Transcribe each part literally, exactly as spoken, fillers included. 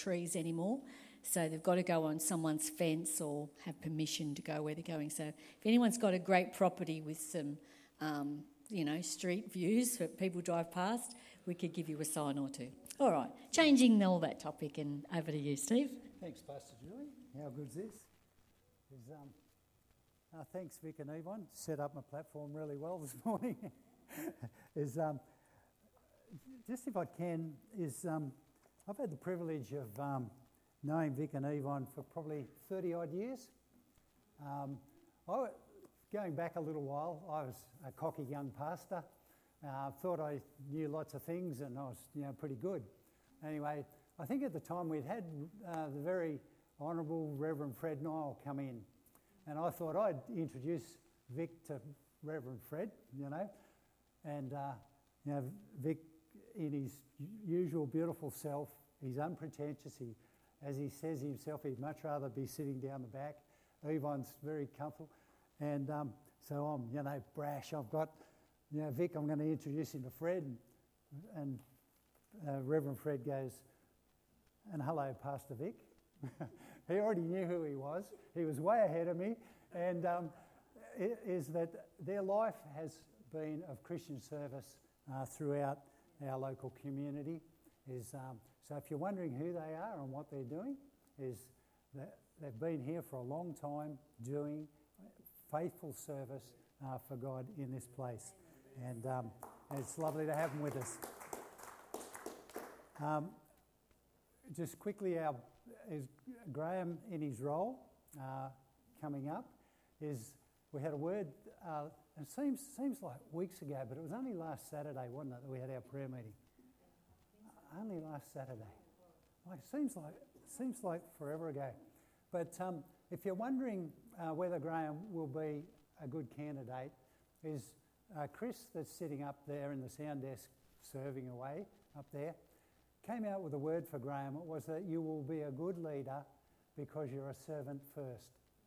trees anymore. So they've got to go on someone's fence or have permission to go where they're going. So if anyone's got a great property with some, um, you know, street views that people drive past, we could give you a sign or two. All right, changing all that topic, and over to you, Steve. Thanks, Pastor Julie. How good's this? Is, um, uh, thanks, Vic and Yvonne. Set up my platform really well this morning. is um, just if I can, is um, I've had the privilege of um, knowing Vic and Yvonne for probably thirty odd years. Um, I, going back a little while, I was a cocky young pastor. I uh, thought I knew lots of things and I was, you know, pretty good. Anyway, I think at the time we'd had uh, the very Honourable Reverend Fred Nile come in, and I thought I'd introduce Vic to Reverend Fred, you know, and uh, you know, Vic in his usual beautiful self, he's unpretentious. He, as he says himself, he'd much rather be sitting down the back. Yvonne's very comfortable, and um, so I'm, you know, brash. I've got, you know, Vic, I'm going to introduce him to Fred, and, and uh, Reverend Fred goes, and hello, Pastor Vic. He already knew who he was. He was way ahead of me, and um, it is that their life has been of Christian service uh, throughout our local community. Is um, so if you're wondering who they are and what they're doing, is that they've been here for a long time doing faithful service uh, for God in this place, and um, it's lovely to have them with us. Um, just quickly, our is Graham in his role uh, coming up is we had a word. Uh, it seems seems like weeks ago, but it was only last Saturday, wasn't it, that we had our prayer meeting? Only last Saturday. Like seems like seems like forever ago. But um, if you're wondering uh, whether Graham will be a good candidate, is uh, Chris that's sitting up there in the sound desk serving away up there, came out with a word for Graham. It was that you will be a good leader because you're a servant first.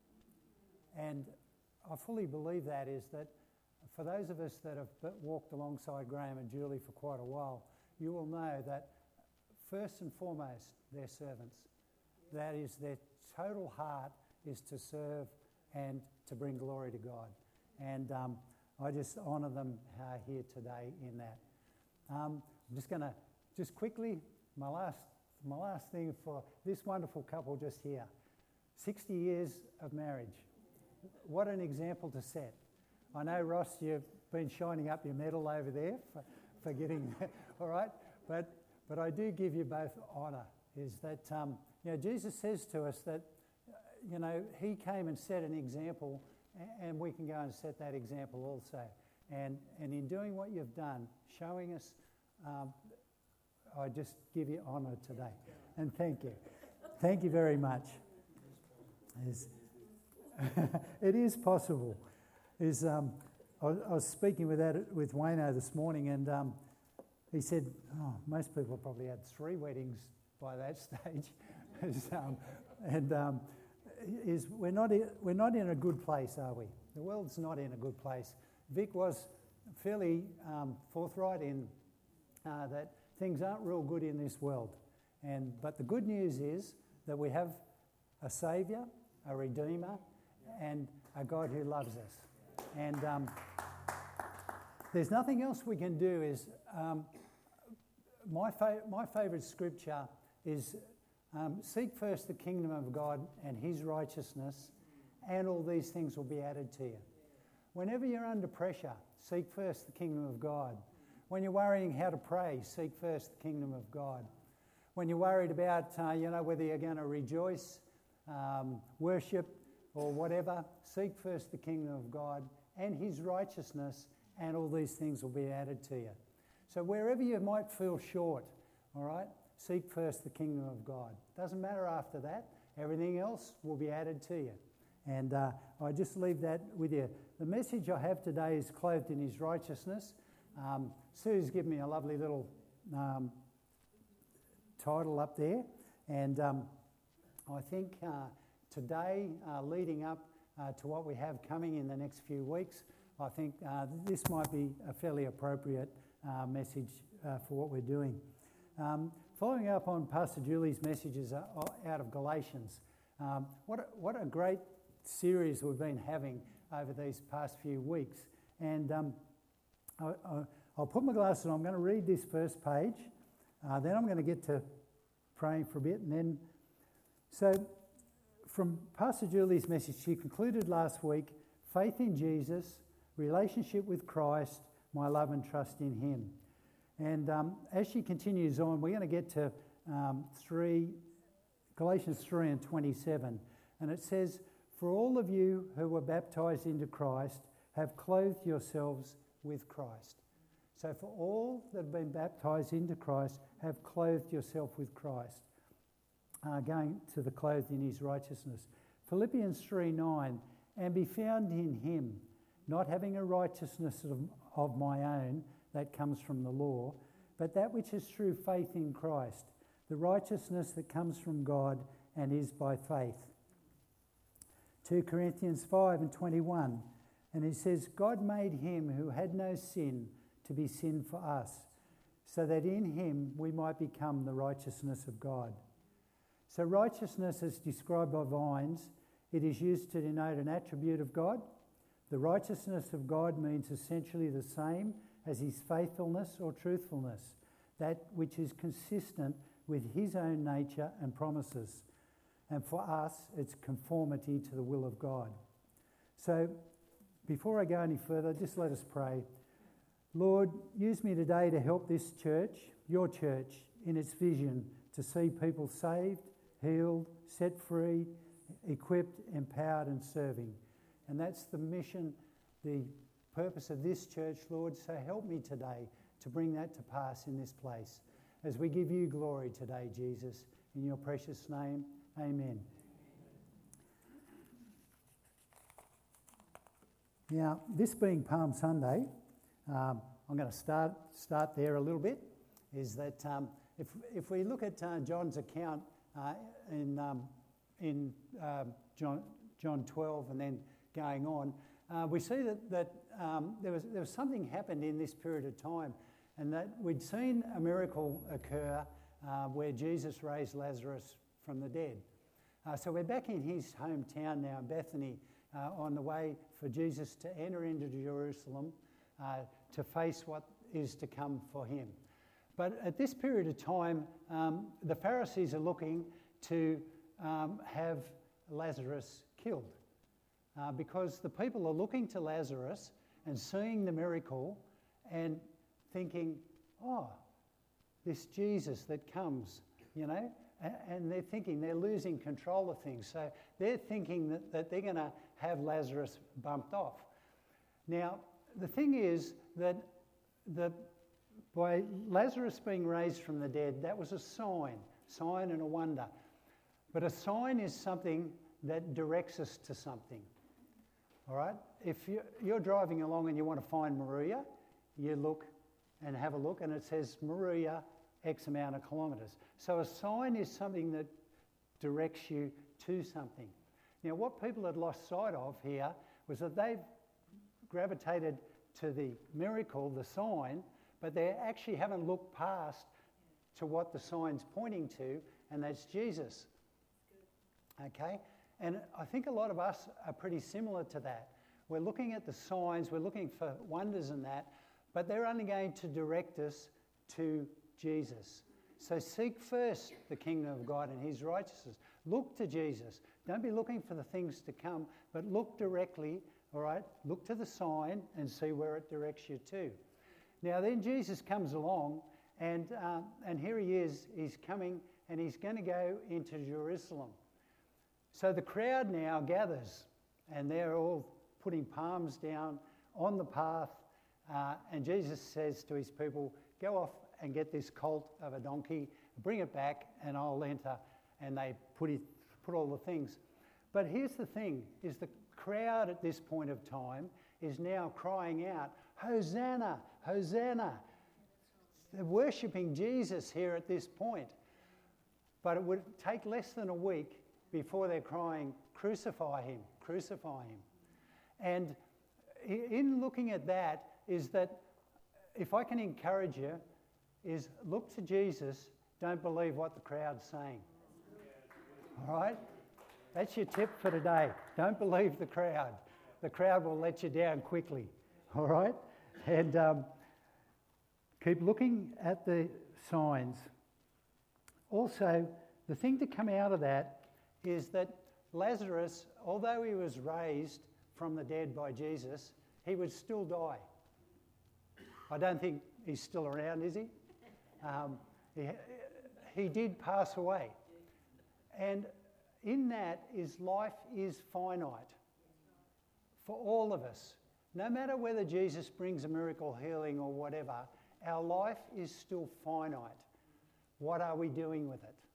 And I fully believe that is that for those of us that have walked alongside Graham and Julie for quite a while, you will know that first and foremost, they're servants. That is, their total heart is to serve and to bring glory to God. And um, I just honour them uh, here today in that. Um, I'm just going to Just quickly, my last my last thing for this wonderful couple just here. sixty years of marriage. What an example to set. I know, Ross, you've been shining up your medal over there for, for getting, all right? But but I do give you both honour, is that, um, you know, Jesus says to us that, you know, he came and set an example, and we can go and set that example also. And, and in doing what you've done, showing us, um, I just give you honour today, and thank you. Thank you very much. Is it is possible. Is um, I, I was speaking with that with Wayno this morning, and um, he said, oh, most people probably had three weddings by that stage. is, um, and um, is we're not in, we're not in a good place, are we? The world's not in a good place. Vic was fairly um, forthright in uh, that. Things aren't real good in this world. And but the good news is that we have a Saviour, a Redeemer, and a God who loves us. And um, there's nothing else we can do. Is um, my, fa- my favourite scripture is um, seek first the kingdom of God and his righteousness, and all these things will be added to you. Whenever you're under pressure, seek first the kingdom of God. When you're worrying how to pray, seek first the kingdom of God. When you're worried about, uh, you know, whether you're going to rejoice, um, worship, or whatever, seek first the kingdom of God and his righteousness, and all these things will be added to you. So wherever you might feel short, all right, seek first the kingdom of God. Doesn't matter after that. Everything else will be added to you. And uh, I just leave that with you. The message I have today is clothed in his righteousness. Um, Sue's given me a lovely little um, title up there, and um, I think uh, today, uh, leading up uh, to what we have coming in the next few weeks, I think uh, this might be a fairly appropriate uh, message uh, for what we're doing. Um, following up on Pastor Julie's messages out of Galatians. Um, what, a, what a great series we've been having over these past few weeks. And um, I, I, I'll put my glasses on. I'm going to read this first page. Uh, then I'm going to get to praying for a bit. And then, so from Pastor Julie's message, she concluded last week, faith in Jesus, relationship with Christ, my love and trust in him. And um, as she continues on, we're going to get to um, three, Galatians three and twenty-seven. And it says, for all of you who were baptised into Christ have clothed yourselves with Christ. So for all that have been baptised into Christ have clothed yourself with Christ. Uh, going to the clothed in his righteousness. Philippians three nine, and be found in him, not having a righteousness of, of my own that comes from the law, but that which is through faith in Christ, the righteousness that comes from God and is by faith. two Corinthians five and twenty-one, and it says, God made him who had no sin to be sin for us, so that in him we might become the righteousness of God. So righteousness is described by Vines. It is used to denote an attribute of God. The righteousness of God means essentially the same as his faithfulness or truthfulness, that which is consistent with his own nature and promises. And for us, it's conformity to the will of God. So before I go any further, just let us pray. Lord, use me today to help this church, your church, in its vision to see people saved, healed, set free, equipped, empowered and serving. And that's the mission, the purpose of this church, Lord. So help me today to bring that to pass in this place. As we give you glory today, Jesus, in your precious name, amen. Now, this being Palm Sunday, um, I'm going to start start there a little bit, is that um, if if we look at uh, John's account uh, in um, in uh, John John twelve and then going on, uh, we see that that um, there was there was something happened in this period of time, and that we'd seen a miracle occur uh, where Jesus raised Lazarus from the dead. Uh, so we're back in his hometown now, Bethany, uh, on the way for Jesus to enter into Jerusalem uh, to face what is to come for him. But at this period of time, um, the Pharisees are looking to um, have Lazarus killed uh, because the people are looking to Lazarus and seeing the miracle and thinking, oh, this Jesus that comes, you know, and they're thinking they're losing control of things. So they're thinking that, that they're going to have Lazarus bumped off. Now, the thing is that the, by Lazarus being raised from the dead, that was a sign, sign and a wonder. But a sign is something that directs us to something. All right? If you're driving along and you want to find Maria, you look and have a look, and it says Maria, X amount of kilometres. So a sign is something that directs you to something. Now, what people had lost sight of here was that they've gravitated to the miracle, the sign, but they actually haven't looked past to what the sign's pointing to, and that's Jesus. Okay? And I think a lot of us are pretty similar to that. We're looking at the signs, we're looking for wonders in that, but they're only going to direct us to Jesus. So seek first the kingdom of God and his righteousness. Look to Jesus. Don't be looking for the things to come, but look directly, all right? Look to the sign and see where it directs you to. Now then Jesus comes along, and um, and here he is. He's coming, and he's going to go into Jerusalem. So the crowd now gathers, and they're all putting palms down on the path, uh, and Jesus says to his people, go off and get this colt of a donkey, bring it back, and I'll enter. And they put it, put all the things. But here's the thing, is the crowd at this point of time is now crying out, Hosanna, Hosanna. They're worshipping Jesus here at this point. But it would take less than a week before they're crying, crucify him, crucify him. And in looking at that is that, if I can encourage you, is look to Jesus. Don't believe what the crowd's saying. All right? That's your tip for today. Don't believe the crowd. The crowd will let you down quickly. All right? And um, keep looking at the signs. Also, the thing to come out of that is that Lazarus, although he was raised from the dead by Jesus, he would still die. I don't think he's still around, is he? Um, he, he did pass away. And in that is life is finite for all of us. No matter whether Jesus brings a miracle healing or whatever, our life is still finite. What are we doing with it?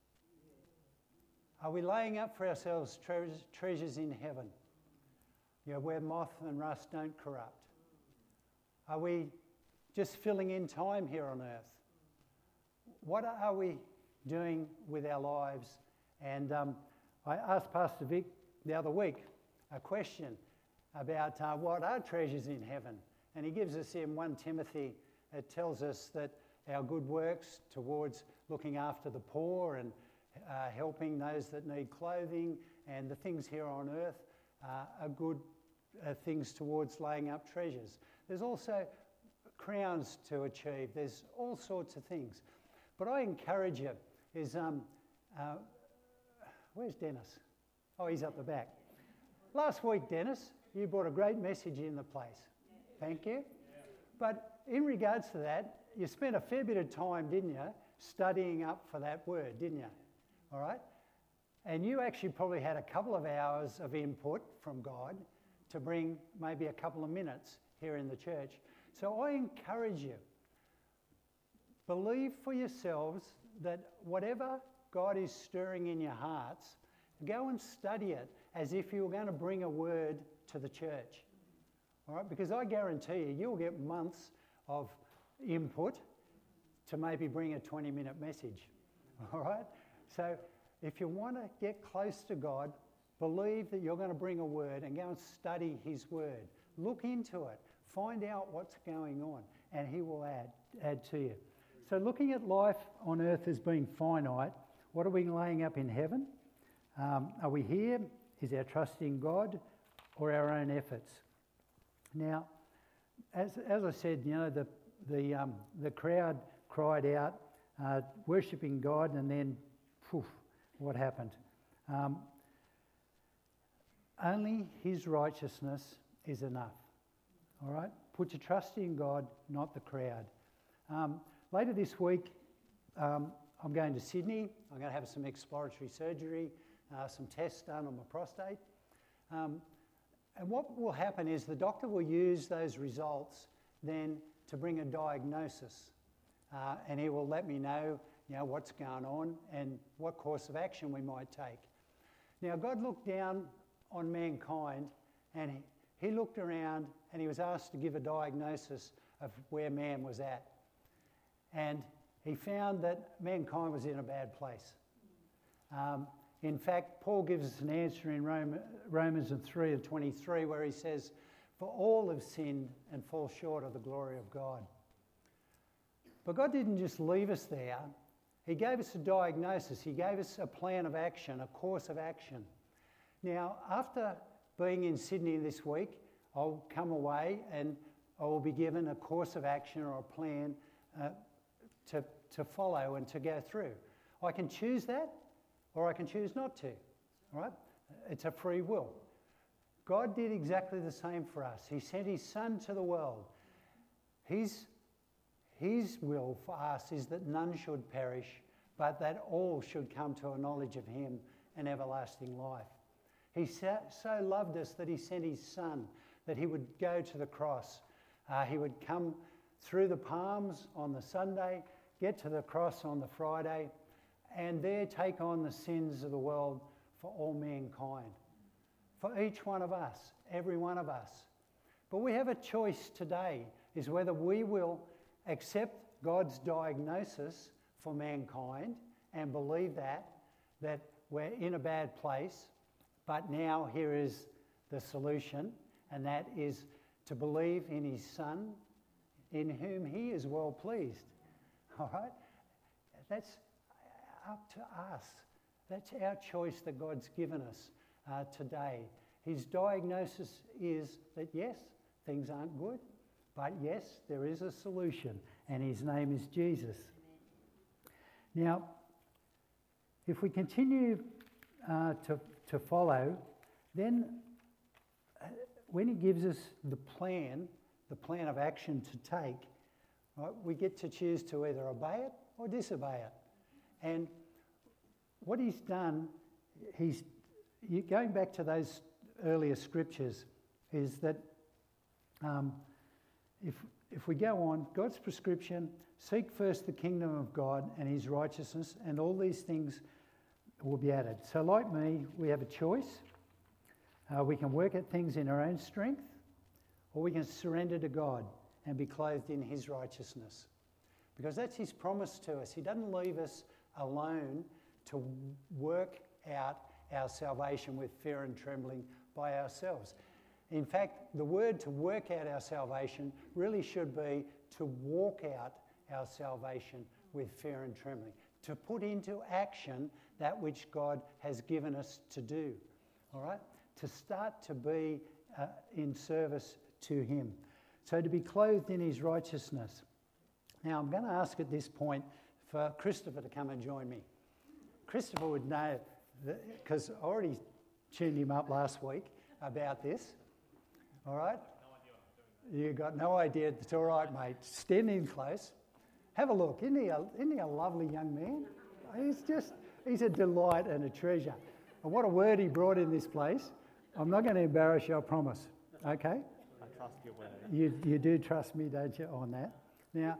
Are we laying up for ourselves treasures, treasures in heaven, you know, where moth and rust don't corrupt? Are we just filling in time here on earth? What are we doing with our lives? And um, I asked Pastor Vic the other week a question about uh, what are treasures in heaven. And he gives us in First Timothy, it tells us that our good works towards looking after the poor and uh, helping those that need clothing and the things here on earth uh, are good uh, things towards laying up treasures. There's also crowns to achieve. There's all sorts of things. But I encourage you is, um, uh, where's Dennis? Oh, he's up the back. Last week, Dennis, you brought a great message in the place. Thank you. But in regards to that, you spent a fair bit of time, didn't you, studying up for that word, didn't you? All right? And you actually probably had a couple of hours of input from God to bring maybe a couple of minutes here in the church. So I encourage you, believe for yourselves that whatever God is stirring in your hearts, go and study it as if you were going to bring a word to the church. All right? Because I guarantee you, you'll get months of input to maybe bring a twenty-minute message. All right? So if you want to get close to God, believe that you're going to bring a word and go and study his word. Look into it. Find out what's going on, and he will add, add to you. So looking at life on earth as being finite, what are we laying up in heaven? Um, are we here? Is our trust in God or our own efforts? Now, as as I said, you know, the the um, the crowd cried out, uh, worshipping God, and then, poof, what happened? Um, only his righteousness is enough. All right? Put your trust in God, not the crowd. Um, later this week, um, I'm going to Sydney. I'm going to have some exploratory surgery, uh, some tests done on my prostate. Um, and what will happen is the doctor will use those results then to bring a diagnosis. Uh, and he will let me know, you know, what's going on and what course of action we might take. Now, God looked down on mankind and he, he looked around and he was asked to give a diagnosis of where man was at. And he found that mankind was in a bad place. Um, in fact, Paul gives us an answer in Rome, Romans three and twenty-three where he says, "For all have sinned and fall short of the glory of God." But God didn't just leave us there. He gave us a diagnosis. He gave us a plan of action, a course of action. Now, after being in Sydney this week, I'll come away and I will be given a course of action or a plan uh, to, to follow and to go through. I can choose that or I can choose not to. All right? It's a free will. God did exactly the same for us. He sent his Son to the world. His, his will for us is that none should perish, but that all should come to a knowledge of him and everlasting life. He so, so loved us that he sent his Son, that he would go to the cross. Uh, he would come through the palms on the Sunday, get to the cross on the Friday, and there take on the sins of the world for all mankind. For each one of us, every one of us. But we have a choice today, is whether we will accept God's diagnosis for mankind and believe that, that we're in a bad place, but now here is the solution, and that is to believe in his Son, in whom he is well pleased. All right? That's, up to us. That's our choice that God's given us uh, today. His diagnosis is that yes, things aren't good, but yes, there is a solution, and his name is Jesus. Now, if we continue uh, to, to follow, then uh, when he gives us the plan, the plan of action to take, right, we get to choose to either obey it or disobey it. And what he's done, he's going back to those earlier scriptures, is that um, if if we go on, God's prescription, seek first the kingdom of God and his righteousness, and all these things will be added. So like me, we have a choice. Uh, we can work at things in our own strength, or we can surrender to God and be clothed in his righteousness. Because that's his promise to us. He doesn't leave us alone to work out our salvation with fear and trembling by ourselves. In fact, the word to work out our salvation really should be to walk out our salvation with fear and trembling, to put into action that which God has given us to do, all right? To start to be uh, in service to him. So to be clothed in his righteousness. Now, I'm going to ask at this point for Christopher to come and join me. Christopher would know, because I already tuned him up last week about this. All right? You got no idea. It's all right, mate. Stand in close. Have a look. Isn't he a, isn't he a lovely young man? He's just, he's a delight and a treasure. And what a word he brought in this place. I'm not going to embarrass you, I promise. Okay? I trust your word. You, you do trust me, don't you, on that? Now,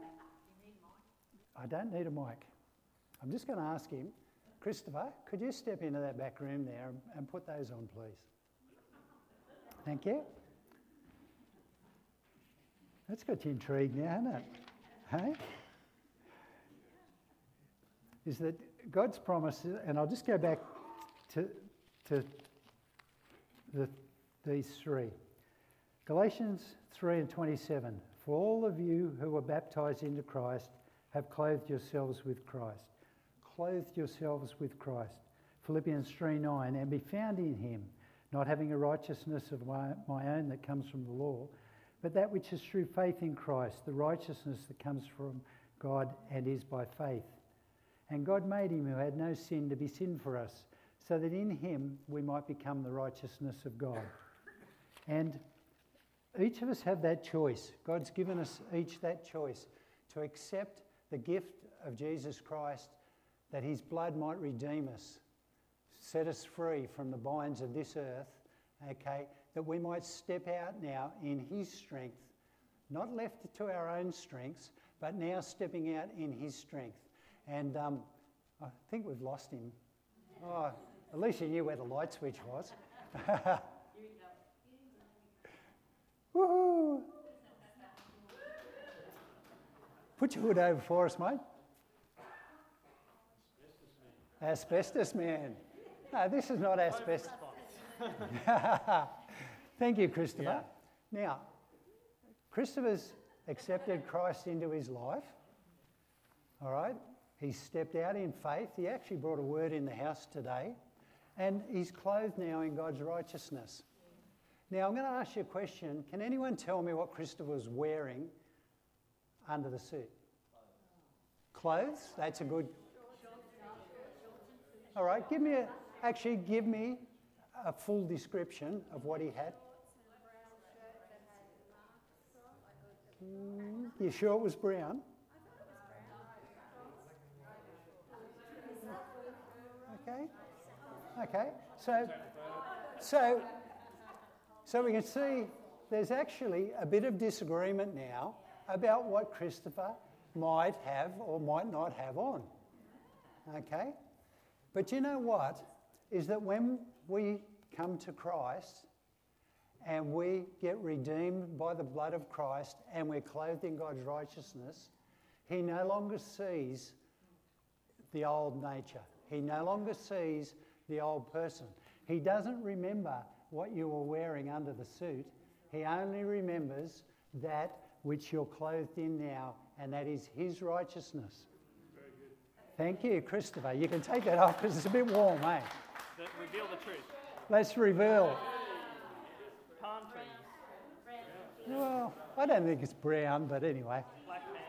I don't need a mic. I'm just going to ask him, Christopher, could you step into that back room there and put those on, please? Thank you. That's got you intrigued now, hasn't it? Hey? Is that God's promise, and I'll just go back to, to the, these three. Galatians three and twenty-seven. For all of you who were baptised into Christ have clothed yourselves with Christ. Clothed yourselves with Christ. Philippians three nine. And be found in him, not having a righteousness of my, my own that comes from the law, but that which is through faith in Christ, the righteousness that comes from God and is by faith. And God made him who had no sin to be sin for us, so that in him we might become the righteousness of God. And each of us have that choice. God's given us each that choice to accept the gift of Jesus Christ, that his blood might redeem us, set us free from the binds of this earth, okay, that we might step out now in his strength, not left to our own strengths, but now stepping out in his strength. And um, I think we've lost him. Oh, at least you knew where the light switch was. Woohoo! Put your hood over for us, mate. Asbestos man. No, this is not asbestos. Thank you, Christopher. Yeah. Now, Christopher's accepted Christ into his life. All right? He's stepped out in faith. He actually brought a word in the house today. And he's clothed now in God's righteousness. Now, I'm going to ask you a question. Can anyone tell me what Christopher was wearing under the suit? Clothes? That's a good... All right, give me a... Actually, give me a full description of what he had. Mm, you sure it was brown? Okay. Okay. So, so, so we can see there's actually a bit of disagreement now about what Christopher might have or might not have on. Okay. But you know what? Is that when we come to Christ and we get redeemed by the blood of Christ and we're clothed in God's righteousness, he no longer sees the old nature. He no longer sees the old person. He doesn't remember what you were wearing under the suit. He only remembers that which you're clothed in now, and that is his righteousness. Very good. Thank you, Christopher. You can take that off because it's a bit warm, eh? The, reveal the truth. Let's reveal. Palm trees. Well, I don't think it's brown, but anyway. Black man.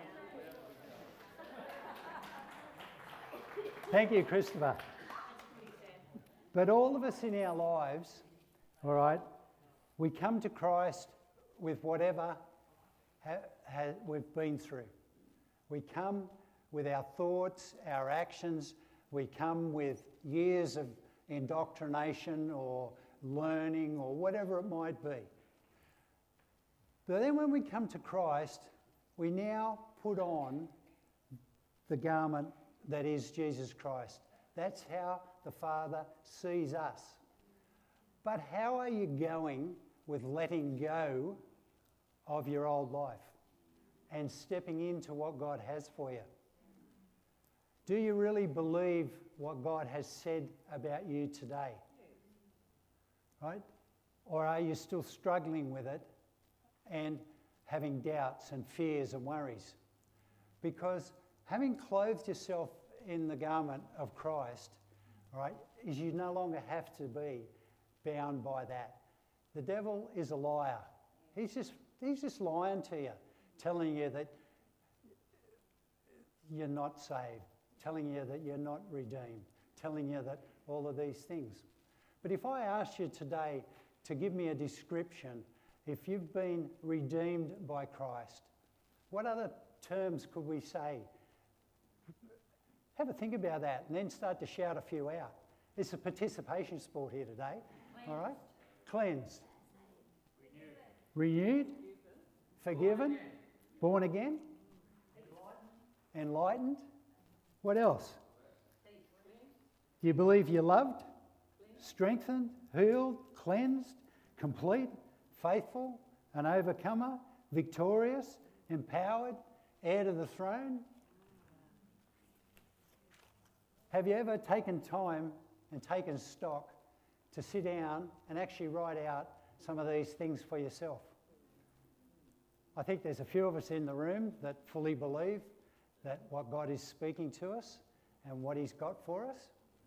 Thank you, Christopher. But all of us in our lives, all right, we come to Christ with whatever ha- ha- we've been through. We come with our thoughts, our actions. We come with years of indoctrination or learning or whatever it might be. But then when we come to Christ, we now put on the garment that is Jesus Christ. That's how the Father sees us. But how are you going with letting go of your old life and stepping into what God has for you? Do you really believe what God has said about you today? Right? Or are you still struggling with it and having doubts and fears and worries? Because having clothed yourself in the garment of Christ, right, is you no longer have to be bound by that. The devil is a liar. He's just he's just lying to you, telling you that you're not saved, telling you that you're not redeemed, telling you that all of these things. But if I asked you today to give me a description, if you've been redeemed by Christ, what other terms could we say? Have a think about that and then start to shout a few out. It's a participation sport here today. Cleansed. All right? Cleansed. Renewed. Renewed. Forgiven. Born again. Born again. Enlightened. Enlightened. What else? Do you believe you're loved? Strengthened. Healed. Cleansed. Complete. Faithful. An overcomer. Victorious. Empowered. Heir to the throne. Have you ever taken time and taken stock to sit down and actually write out some of these things for yourself? I think there's a few of us in the room that fully believe that what God is speaking to us and what He's got for us.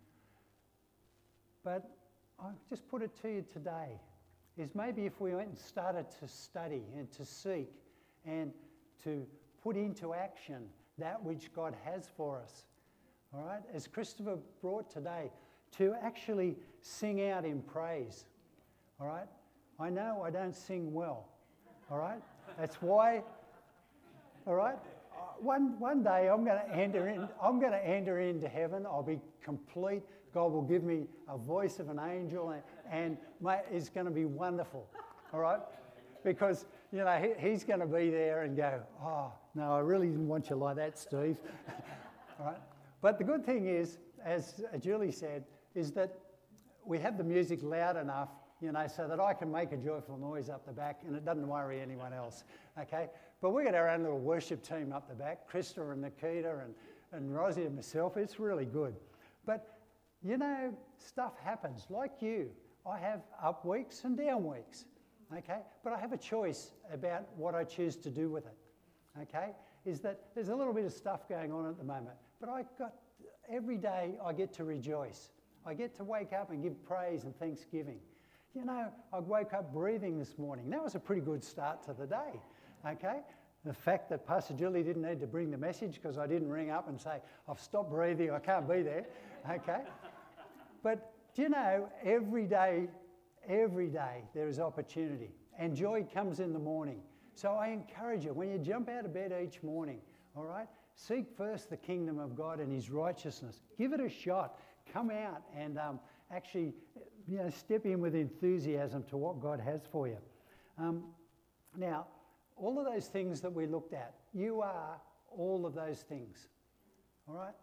But I just put it to you today, is maybe if we went and started to study and to seek and to put into action that which God has for us. All right, as Christopher brought today, to actually sing out in praise. All right, I know I don't sing well. All right, that's why. All right, one one day I'm going to enter in. I'm going to enter into heaven. I'll be complete. God will give me a voice of an angel, and, and mate, it's going to be wonderful. All right, because you know he, he's going to be there and go, oh no, I really didn't want you like that, Steve. All right. But the good thing is, as Julie said, is that we have the music loud enough, you know, so that I can make a joyful noise up the back and it doesn't worry anyone else, okay? But we've got our own little worship team up the back, Krista and Nikita and, and Rosie and myself. It's really good. But, you know, stuff happens. Like you, I have up weeks and down weeks, okay? But I have a choice about what I choose to do with it, okay? Is that there's a little bit of stuff going on at the moment. But I got, every day I get to rejoice. I get to wake up and give praise and thanksgiving. You know, I woke up breathing this morning. That was a pretty good start to the day, okay? The fact that Pastor Julie didn't need to bring the message because I didn't ring up and say, I've stopped breathing, I can't be there, okay? But, do you know, every day, every day there is opportunity. And joy comes in the morning. So I encourage you, when you jump out of bed each morning, all right, seek first the kingdom of God and His righteousness. Give it a shot. Come out and um, actually, you know, step in with enthusiasm to what God has for you. Um, now, all of those things that we looked at, you are all of those things. All right?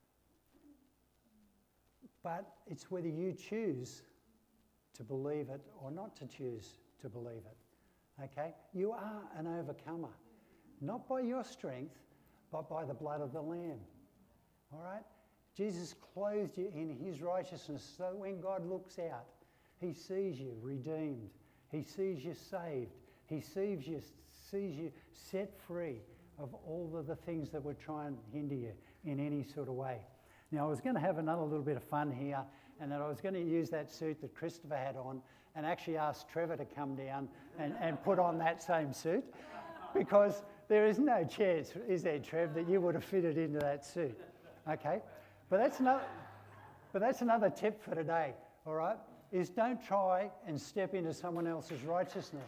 But it's whether you choose to believe it or not to choose to believe it. Okay? You are an overcomer. Not by your strength, but by the blood of the Lamb. All right? Jesus clothed you in His righteousness so that when God looks out, He sees you redeemed. He sees you saved. He sees you, sees you set free of all of the things that would try and hinder you in any sort of way. Now, I was going to have another little bit of fun here, and that I was going to use that suit that Christopher had on and actually ask Trevor to come down and, and put on that same suit, because there is no chance, is there, Trev, that you would have fitted into that suit, okay? But that's another, but that's another tip for today, all right, is don't try and step into someone else's righteousness,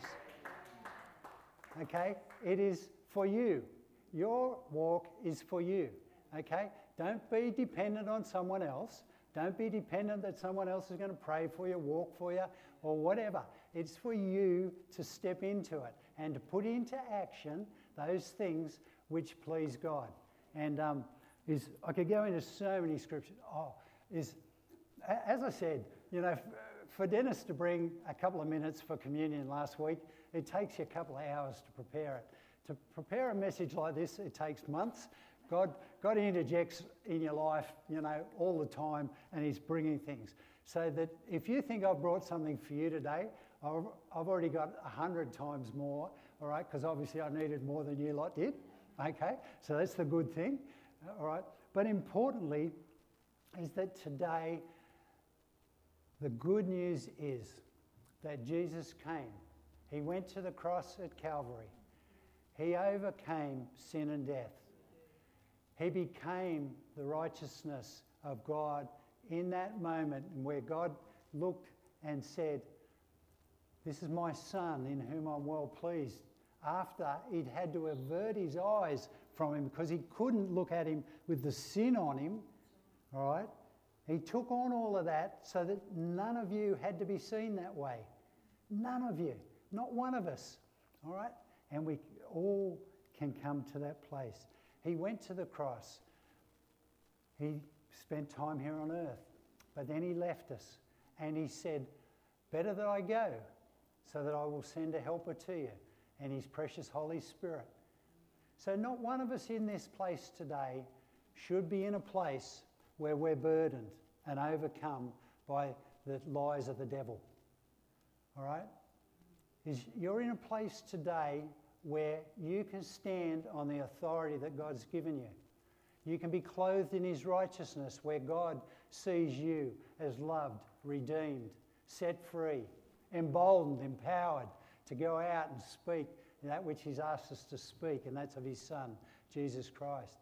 okay? It is for you. Your walk is for you, okay? Don't be dependent on someone else. Don't be dependent that someone else is going to pray for you, walk for you, or whatever. It's for you to step into it and to put into action those things which please God. And um, is I could go into so many scriptures. Oh, is as I said, you know, for Dennis to bring a couple of minutes for communion last week, it takes you a couple of hours to prepare it. To prepare a message like this, it takes months. God, God interjects in your life, you know, all the time, and He's bringing things. So that if you think I've brought something for you today, I've, I've already got a hundred times more, all right, because obviously I needed more than you lot did, okay? So that's the good thing, all right? But importantly is that today, the good news is that Jesus came. He went to the cross at Calvary. He overcame sin and death. He became the righteousness of God in that moment where God looked and said, "This is my son in whom I'm well pleased." After he'd had to avert his eyes from him because he couldn't look at him with the sin on him, all right? He took on all of that so that none of you had to be seen that way. None of you, not one of us, all right? And we all can come to that place. He went to the cross. He spent time here on earth, but then he left us and he said, "Better that I go so that I will send a helper to you," and His precious Holy Spirit. So not one of us in this place today should be in a place where we're burdened and overcome by the lies of the devil. All right? Is you're in a place today where you can stand on the authority that God's given you. You can be clothed in His righteousness where God sees you as loved, redeemed, set free, emboldened, empowered to go out and speak that which He's asked us to speak, and that's of His Son, Jesus Christ.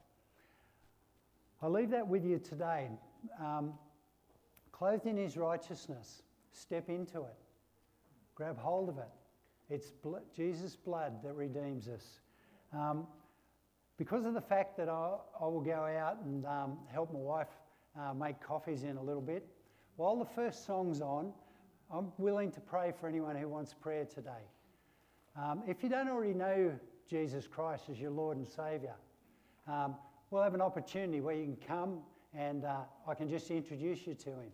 I'll leave that with you today. Um, clothed in His righteousness, step into it. Grab hold of it. It's bl- Jesus' blood that redeems us. Um, because of the fact that I, I will go out and um, help my wife uh, make coffees in a little bit, while the first song's on, I'm willing to pray for anyone who wants prayer today. Um, if you don't already know Jesus Christ as your Lord and Saviour, um, we'll have an opportunity where you can come and uh, I can just introduce you to Him.